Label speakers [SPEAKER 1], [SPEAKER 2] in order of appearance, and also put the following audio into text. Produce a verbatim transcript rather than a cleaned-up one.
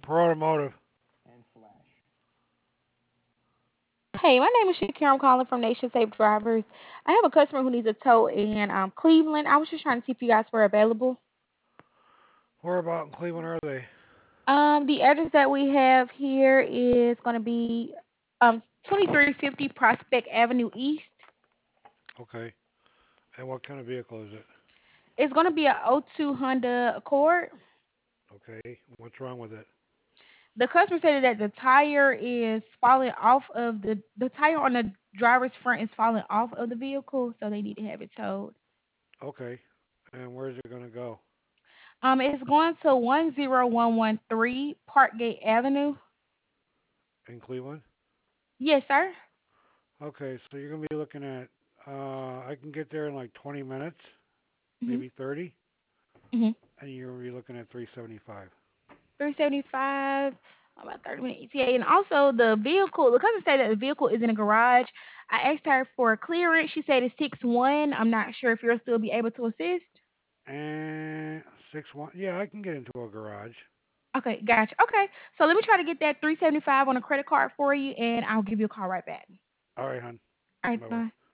[SPEAKER 1] For automotive.
[SPEAKER 2] Hey, my name is Shakira. I'm calling from Nation Safe Drivers. I have a customer who needs a tow in um, Cleveland. I was just trying to see if you guys were available.
[SPEAKER 1] Where about in Cleveland are they?
[SPEAKER 2] Um, the address that we have here is going to be um, twenty-three fifty Prospect Avenue East.
[SPEAKER 1] Okay. And what kind of vehicle is it?
[SPEAKER 2] It's going to be a oh 02 Honda Accord.
[SPEAKER 1] Okay. What's wrong with it?
[SPEAKER 2] The customer said that the tire is falling off of the the tire on the driver's front is falling off of the vehicle, so they need to have it towed.
[SPEAKER 1] Okay. And where's it going to go?
[SPEAKER 2] Um, it's going to one zero one one three Parkgate Avenue.
[SPEAKER 1] In Cleveland?
[SPEAKER 2] Yes, sir.
[SPEAKER 1] Okay. So you're going to be looking at, uh, I can get there in like twenty minutes,
[SPEAKER 2] Mhm.
[SPEAKER 1] maybe thirty,
[SPEAKER 2] Mhm.
[SPEAKER 1] and you're going to be looking at three seventy-five.
[SPEAKER 2] Three seventy five. About thirty minute E T A, and also the vehicle. The customer said that the vehicle is in a garage. I asked her for clearance. She said it's six one. I'm not sure if you'll still be able to assist.
[SPEAKER 1] And six one. Yeah, I can get into a garage.
[SPEAKER 2] Okay, gotcha. Okay, so let me try to get that three seventy five on a credit card for you, and I'll give you a call right back.
[SPEAKER 1] All right, hon.
[SPEAKER 2] All right,
[SPEAKER 1] Bye bye.
[SPEAKER 2] bye.